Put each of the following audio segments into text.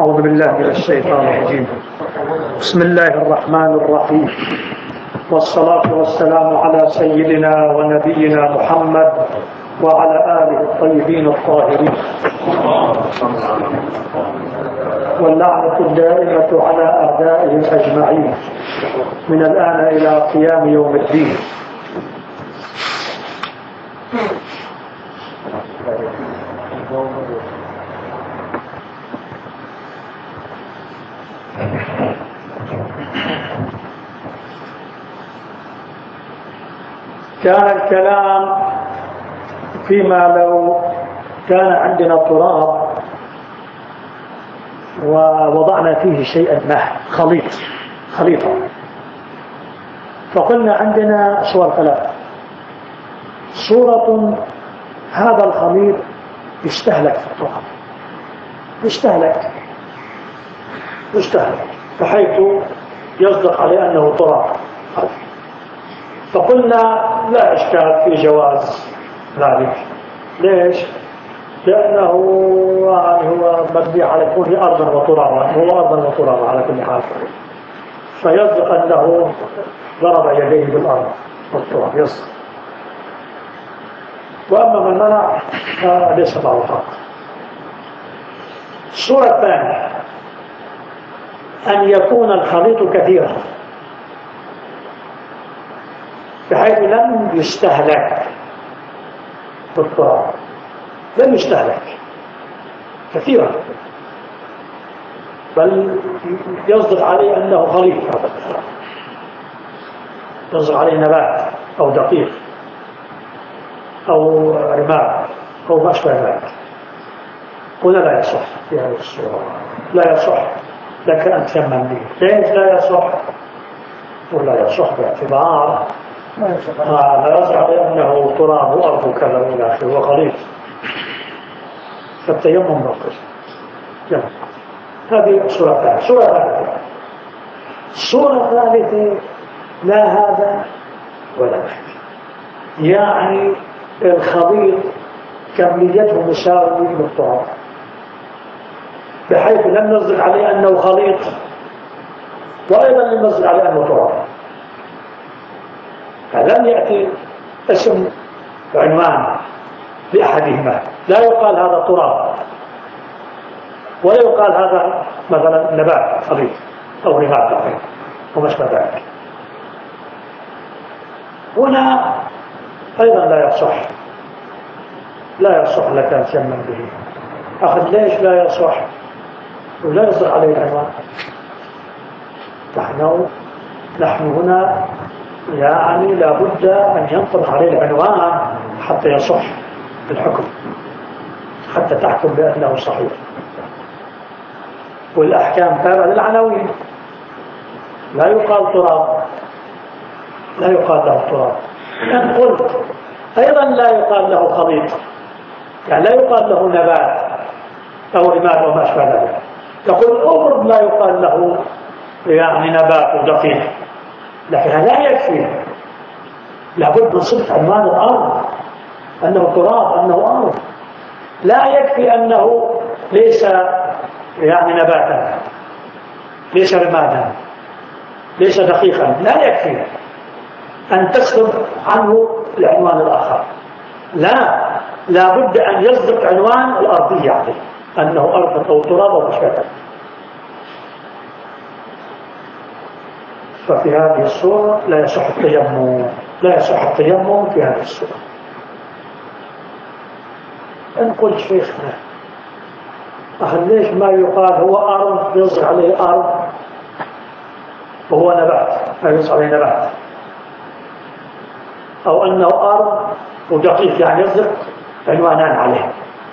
أعوذ بالله من الشيطان الرجيم. بسم الله الرحمن الرحيم، والصلاة والسلام على سيدنا ونبينا محمد وعلى آله الطيبين الطاهرين، واللعنة الدائمة على أعدائهم أجمعين من الآن إلى قيام يوم الدين. كان الكلام فيما لو كان عندنا تراب ووضعنا فيه شيئا ما خليطة، فقلنا عندنا صور ثلاثة. صورة هذا الخليط يستهلك في التراب، يستهلك بحيث يصدق عليه أنه تراب، فقلنا لا إشكال في جواز ذلك. ليش؟ لأنه هو مبني على كونه أرضا وترابا، هو أرضا وترابا على كل حال، فيصدق أنه ضرب يديه بالأرض والتراب يصدق. وأما من منع فليس معه حق. الصورة الثانية أن يكون الخليط كثيرا بحيث لم يستهلك بالتراب، لم يستهلك كثيرا، بل يصدق عليه أنه خليط، يصدق عليه نبات أو دقيق أو رماد أو ما أشبه ذلك. هنا لا يصح في هذه الصورة، لا يصح لك أن تسمم به. ليش لا يصح؟ ولا يصح باعتبار لا يصح لأنه تراب وأرض كذا إلى آخره وخليط، فالتيمم ناقص. هذه الصورة الثالثة. الصورة الثالثة لا هذا ولا ذاك، يعني الخليط كميته مساوية للتراب بحيث لم نصدق عليه أنه خليط، وأيضا لم نصدق عليه أنه تراب. فلم يأتي اسم عنوان لأحدهما، لا يقال هذا تراب ولا يقال هذا مثلا نبات خليط أو رماد خليط وما أشبه ذلك. هنا أيضا لا يصح لك أن تسمم به. أخذ ليش لا يصح ولا يصدق عليه العنوان؟ نحن هنا يعني لابد أن ينطبق عليه العنوان حتى يصح الحكم، حتى تحكم بأنه صحيح. والأحكام تابعة للعناوين. لا يقال تراب، لا يقال له تراب. إن قلت أيضا لا يقال له خليط، يعني لا يقال له نبات أو رماد أو ما أشبه ذلك. تقول الأمر لا يقال له يعني نبات ودقيق، لكن لا يكفي، لابد من صدق عنوان الأرض أنه تراب، أنه أرض. لا يكفي أنه ليس يعني نباتا، ليس رمادا، ليس دقيقا. لا يكفي أن تصدق عنه العنوان الآخر، لا بد أن يصدق عنوان الأرضية عليه أنه أرض أو تراب أو مشبه. ففي هذه الصورة لا يصح التيمم في هذه الصورة. إن قلت شيخنا ليش ما يقال هو أرض يصدق عليه أرض وهو نبات ما يصدق عليه نبات، أو أنه أرض ودقيق يعني يصدق عنوانان عليه؟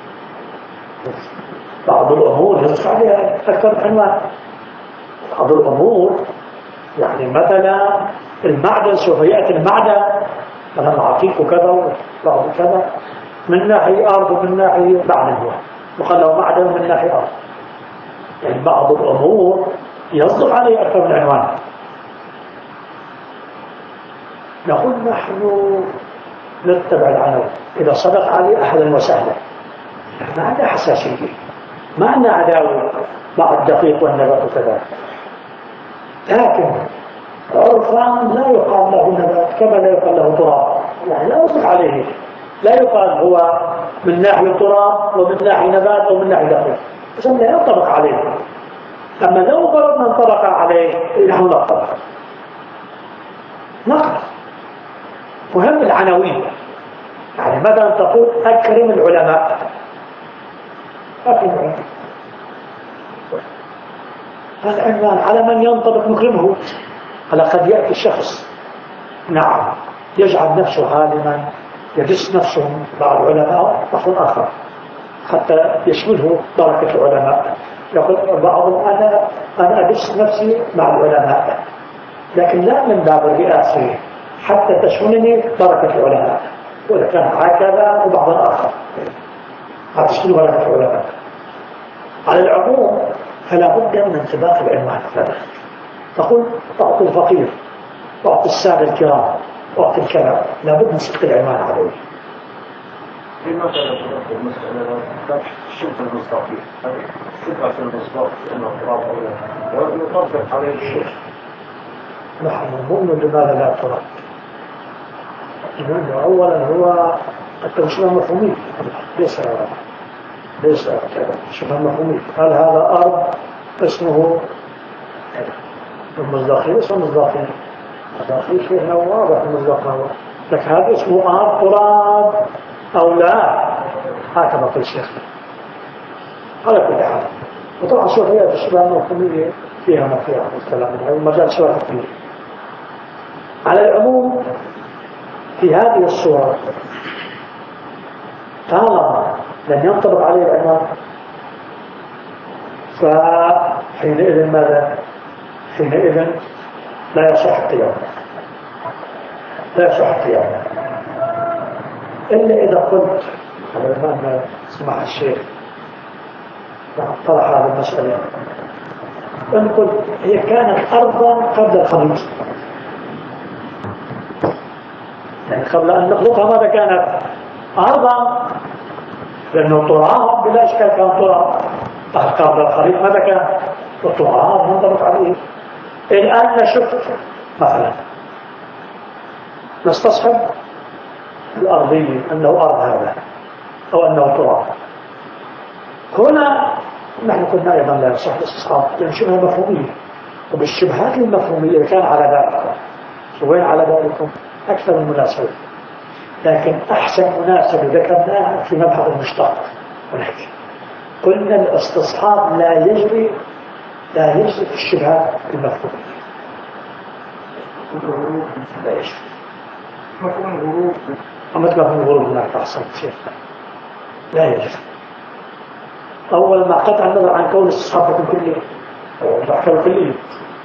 بعض الأمور يصدق عليها أكثر عنوان. بعض الأمور يعني مثلا المعدن، سوف يأتي المعدن مثلا عقيق وكذا وبعض كذا من ناحية أرض ومن ناحية معدن، هو وقال له معدن من ناحية أرض. يعني بعض الأمور يصدق عليه أكثر من عنوان. نقول نحن نتبع العنوان، إذا صدق عليه أهلا وسهلا، ما عندنا حساسية، ما عندنا عداوة مع الدقيق والنبات كذلك. لكن عرفا لا يقال له نبات كما لا يقال له تراب، يعني لا يطلق عليه، لا يقال هو من ناحية تراب ومن ناحية نبات ومن ناحية دقيق، بس لا ينطبق عليه. أما لو فرضنا انطبق عليه نحن نطبق نقل. مهم العناوين، يعني مثلا تقول أكرم العلماء، أكرم العلماء، هذا عنوان على من ينطبق نكرمه. هلا قد يأتي الشخص نعم يجعل نفسه عالما يدس نفسه مع العلماء بحث آخر حتى يشمله بركة العلماء، يقول بعضهم أنا أدس نفسي مع العلماء، لكن لا من باب الرئاسة حتى تشملني بركة العلماء، وإذا كان هكذا وبعض آخر هتشمل بركة العلماء. على العموم فلا بد من انطباق العنوان. تقول تعطي الفقير، تعطي السادة الكرام، تعطي الكلام، لابد من صدق العنوان عليه. في المسألة شبه المصداقية، صفة المصداق أنه تراب ويطبق عليه الشيء. نحن نؤمن لماذا لا تراب؟ لأنه أولا هو التوشيح المفهومي، ليس شبه مفهومي. هل هذا أرض اسمه المصداقية؟ اسمه مصداقية، مصداقية شيء واضح المصداقية، لكن هذا اسمه أرض تراب أو لا، هكذا في الشيخ على كل حال. وطبعا شوفيات الشبه المفهومية فيها ما فيها الكلام، المجال شوية كبير. على العموم في هذه الصورة طالما لن ينطبق عليه العنوان فحينئذ ماذا؟ حينئذ لا يصح القيام، لا يصح القيام إلا إذا قلت على ما سمع الشيخ طرح هذه المسألة، إن قلت هي كانت أرضا قبل الخليج، يعني قبل أن نخلقها ماذا كانت؟ أرضا، لأنه تراب بلا إشكال كان تراب. قبل الخليج ماذا كان؟ التراب منطبق عليه. الآن نشوف مثلا نستصحب الأرضية أنه أرض هذا أو أنه تراب، هنا نحن قلنا أيضا لا يصح الاستصحاب لأن شبه مفهومية، وبالشبهات المفهومية كان على ذلك. وين على ذلكم؟ أكثر من مناسبة، لكن أحسن مناسبة ذكرناها في مبحث المشتق. ونحكي قلنا الاستصحاب لا يجري في الشبهات المفهومية، لا يجري. مفهوم الغروب أما مفهوم الغروب هناك تحصل شيء لا يجري. أول ما قطع النظر عن كون الاستصحاب الكلي أو الأحكام الكلية،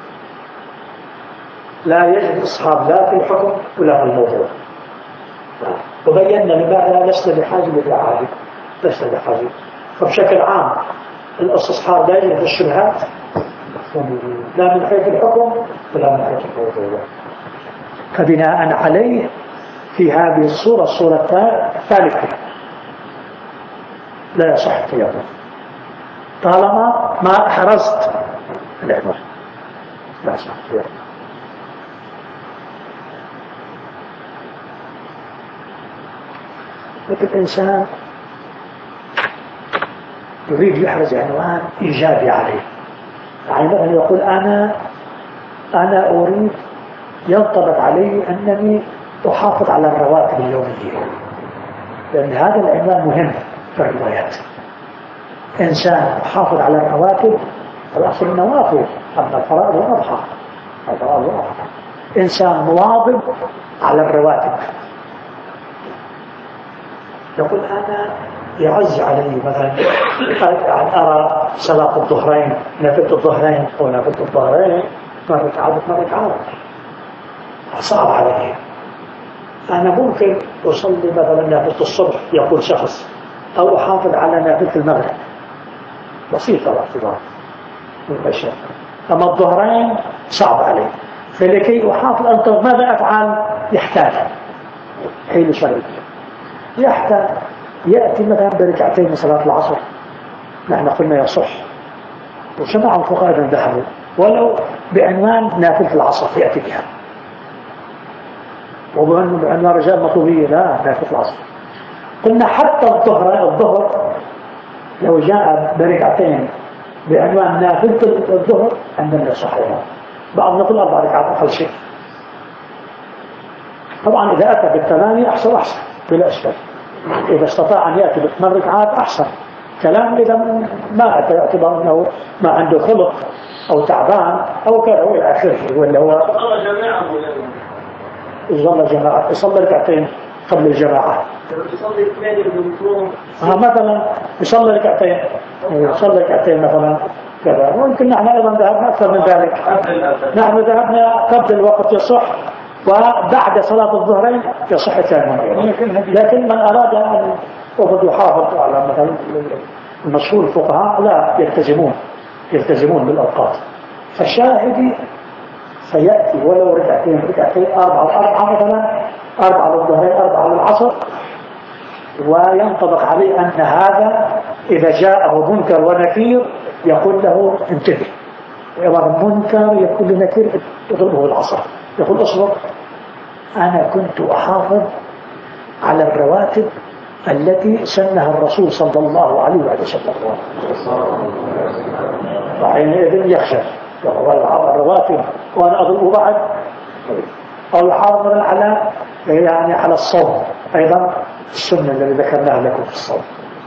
لا يجري الاستصحاب لا في الحكم ولا في الموضوع. وبينا لماذا لسنا بحاجة للعالم، لسنا بحاجة. فبشكل عام الاستصحاب لا يجري في الشبهات لا من حيث الحكم ولا من حيث الموضوع. فبناء عليه في هذه الصورة الثالثة لا يصح قيامه طالما ما أحرزت العنوان، لا يصح قيامه. مثل الإنسان يريد يحرز عنوان إيجابي عليه، يعني مثلا يقول أنا أريد ينطبق علي أنني أحافظ على الرواتب اليومية، لأن هذا العنوان مهم في الروايات. إنسان يحافظ على الرواتب، الأصل النوافل، أما الفرائض والأضحى، إنسان مواظب على الرواتب، يقول أنا يعز علي مثلا أن أرى صلاة الظهرين، نافلة الظهرين أو نافلة الظهرين ما بتعرف صعب علي. أنا ممكن أصلي مثلا نافلة الصبح يقول شخص، أو أحافظ على نافلة المغرب، بسيطة الاعتبار من الأشياء. أما الظهرين صعب علي، فلكي أحافظ أنت ماذا أفعل؟ يحتاج حيل شرعي، يحتاج يأتي مثلا بركعتين من صلاة العصر، نحن قلنا يصح وجماعة الفقهاء ذهبوا ولو بعنوان نافلة العصر يأتي بها، وبعنوان رجال مطلوبية لا نافلة العصر. قلنا حتى الظهر لو جاء بركعتين بعنوان نافلة الظهر عندنا صحيحة، بعض نقول 4 ركعات أقل شيء. طبعا إذا أتى بالثمانية أحسن بلا إشكال، إذا استطاع أن يأتي ب8 ركعات أحسن كلام. إذا ما أتى اعتبار أنه ما عنده خلق أو تعبان أو كذا إلى آخره، ولا هو يصلي جماعة يصلي ركعتين قبل الجماعة، مثلا يصلي ركعتين مثلا كذا. ويمكن نحن أيضا ذهبنا أكثر من ذلك، نحن ذهبنا قبل الوقت يصح، وبعد صلاة الظهرين يصح الثاني. لكن من أراد أن يحافظ على مثلا المشهور الفقهاء لا يلتزمون بالأوقات. فالشاهد سيأتي ولو ركعتين 4 مثلا، 4 للظهرين 4 للعصر، وينطبق عليه أن هذا إذا جاءه منكر ونكير يقول له انتبه، وإذا منكر يقول لنكير يضربه بالعصا، يقول اصبر أنا كنت أحافظ على الرواتب التي سنها الرسول صلى الله عليه وسلم، وحينئذ يخشى الرواتب وأنا أضربه بعد. أو يحافظ على الصوم أيضا، السنة الذي ذكرناها لكم في الصوم.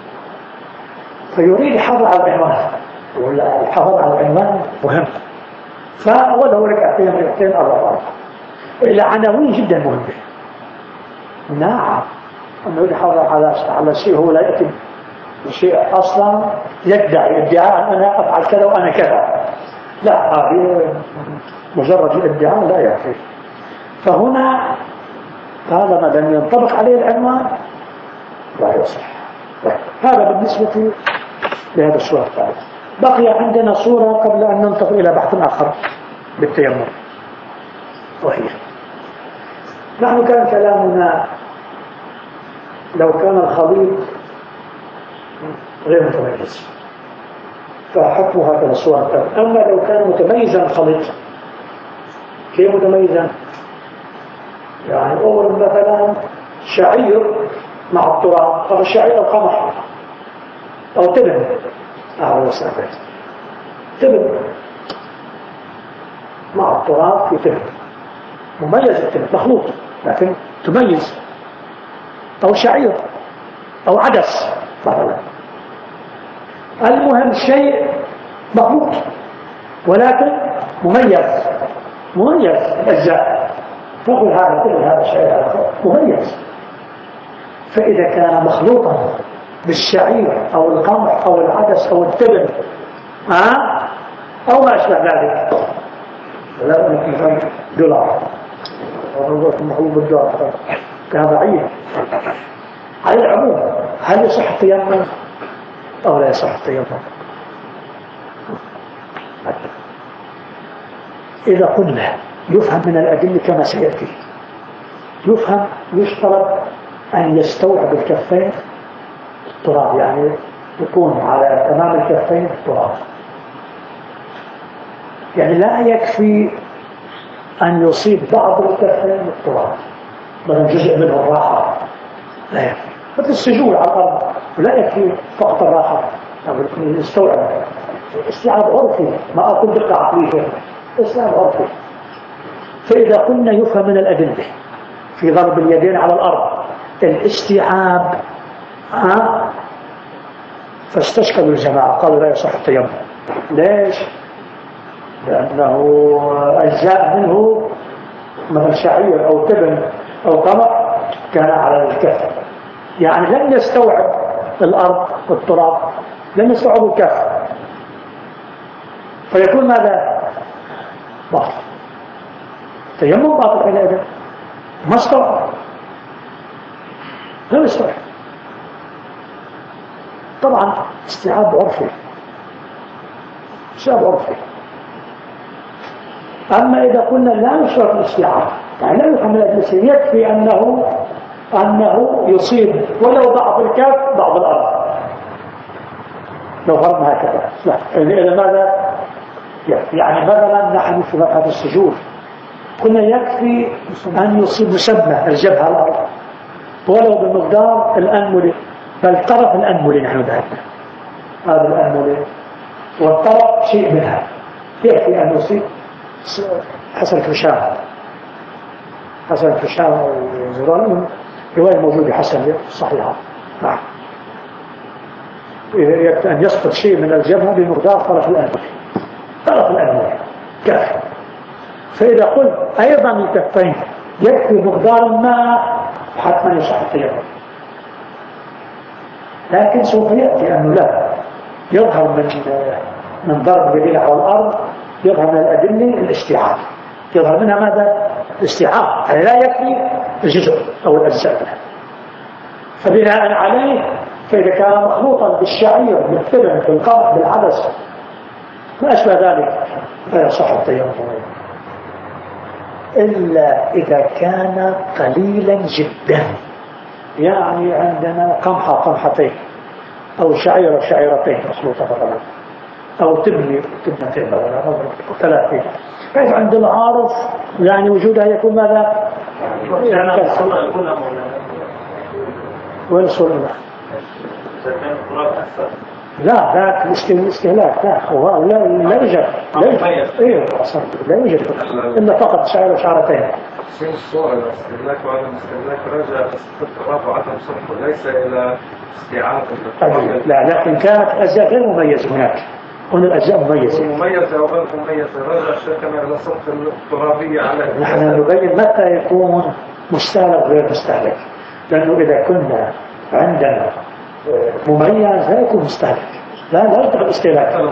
فيريد الحفاظ على العنوان، والحفاظ على العنوان مهم. فولو ركعتين 4 إلى عناوين جدا مهمة. نعم، أنه يحافظ على شيء هو لا يأتي بشيء أصلا يدعي ادعاء أنا أفعل كذا وأنا كذا، لا، هذه مجرد الادعاء لا يكفي. فهنا طالما لم ينطبق عليه العنوان لا يصح. هذا بالنسبة لهذا الصورة الثالث. بقي عندنا صورة قبل أن ننتقل إلى بحث آخر بالتيمم، وهي نحن كان كلامنا لو كان الخليط غير متميز فحكم هكذا الصورة الثالث. أما لو كان متميزا الخليط، كيف متميزا؟ يعني أول مثلا شعير مع التراب، هذا الشعير أو قمح أو تبن، تبن مع التراب في تبن، مميز التبن مخلوط لكن تميز، أو شعير أو عدس مثلا. المهم شيء مخلوط ولكن مميز الأجزاء، تقول هذا كل هذا الشيء مميز. فإذا كان مخلوطا بالشعير أو القمح أو العدس أو التبن أو ما أشبه ذلك، لا مثلا دولار أو مخلوط بالدولار، هذا عيب. على العموم هل يصح التيمم أو لا يصح التيمم؟ إذا قلنا يفهم من الأدلة كما سيأتي، يشترط أن يستوعب الكفين التراب، يعني يكون على أمام الكفين التراب. يعني لا يكفي أن يصيب بعض الكفين التراب، مثلا جزء منه الراحة، لا يكفي. مثل السجود على الأرض لا يكفي فقط الراحة، يستوعب استيعاب عرفي، ما أقول دقة عقلية، استيعاب عرفي. فإذا قلنا يفهم من الأدلة في ضرب اليدين على الأرض الاستيعاب، فاستشكلوا الجماعة قالوا لا يصح التيمم. ليش؟ لأنه أجزاء منه مثل شعير أو تبن أو قمح كان على الكف، يعني لم يستوعب الأرض والتراب، لم يستوعب الكف، فيكون ماذا؟ باطل. تيمم باطل حينئذ، ما استوعب، لم يستوعب. طبعا استيعاب عرفي، أما إذا قلنا لا يشرط الاستيعاب، يعني لا يفهم الأجنسي، يكفي أنه يصيب ولو ضعف الكف بعض الأرض، لو فرضنا هكذا. إذا ماذا؟ يعني مثلا نحن في مبحث السجود كنا يكفي أن يصيب مسمى الجبهة على الأرض ولو بمقدار الأنملة، بل طرف الأنملة نحن ذهبنا هذا الأنملة والطرف شيء منها يكفي أن يصيب حسن الفشام وزران رواية موجودة حسن صحيحة. نعم يكفي أن يسقط شيء من الجبهة بمقدار طرف الأنملة كافي. فإذا قلت أيضا الكفين يكفي مقدار ما حتما يصح التيمم، لكن سوف يأتي أنه لا يظهر من ضرب اليدين على الأرض يظهر من الأدلة الاستيعاب، يظهر منها ماذا؟ الاستيعاب، يعني لا يكفي الجزء أو الأجزاء منها. فبناء عليه فإذا كان مخلوطا بالشعير بالثلم بالقمح بالعدس ما أشبه ذلك لا يصح التيمم إلا إذا كان قليلا جدا، يعني عندنا قمحتين أو شعيرة شعيرتين مخلوطة مثلا أو تبنتين أو ثلاثين، كيف عند العارض يعني وجودها يكون ماذا؟ وين الصورة؟ لا ذاك الاستهلاك لا يوجد لا يوجد إلا فقط شعيرة شعرتين. الصورة الاستهلاك وعدم الاستهلاك رجع استطراف وعدم صرفه ليس إلى استيعاب. لا لكن كانت أجزاء غير مميزة هنا الأجزاء مميزة أو غير مميزة رجع شكنا إلى صرف الترابية عليه. نحن نبين متى يكون مستهلك غير مستهلك، لأنه إذا كنا عندنا مميز لا يكون مستهلك، لا يصدق الاستهلاك.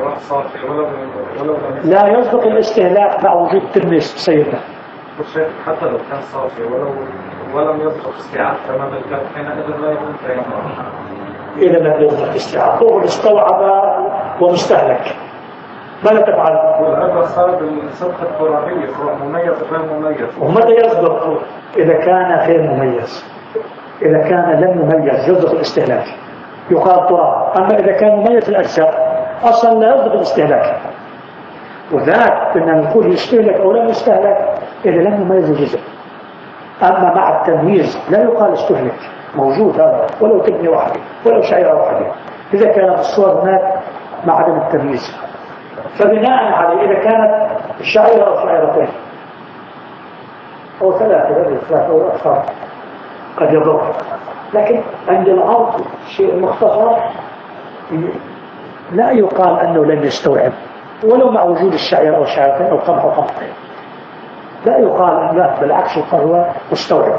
لا يصدق الاستهلاك مع وجود تلميذ سيدنا. حتى لو كان صافي ولم يصدق استيعاب تمام الكلام حينئذ لا يكون تيمم. إذا لم يصدق استيعاب هو استوعب ومستهلك ماذا تفعل؟ وهذا صار بالصدق الترابية سواء مميز غير مميز. ومتى يصدق؟ إذا كان غير مميز. إذا كان لم يميز يصدق الاستهلاك يقال تراب. أما إذا كان مميز الأجزاء أصلا لا يصدق الاستهلاك، وذاك كنا نقول يستهلك أو لم يستهلك إذا لم يميز الجزء. أما مع التمييز لا يقال استهلك، موجود هذا ولو تبني واحدة ولو شعيرة واحدة إذا كانت الصور هناك مع عدم التمييز. فبناء عليه إذا كانت الشعيرة أو شعيرتين أو ثلاثة أو أكثر قد يضر، لكن عند العرض شيء مختصر لا يقال أنه لم يستوعب ولو مع وجود الشعير أو الشعيرتين أو قمح أو قمحتين، لا يقال أنه لا، بالعكس يقال هو مستوعب.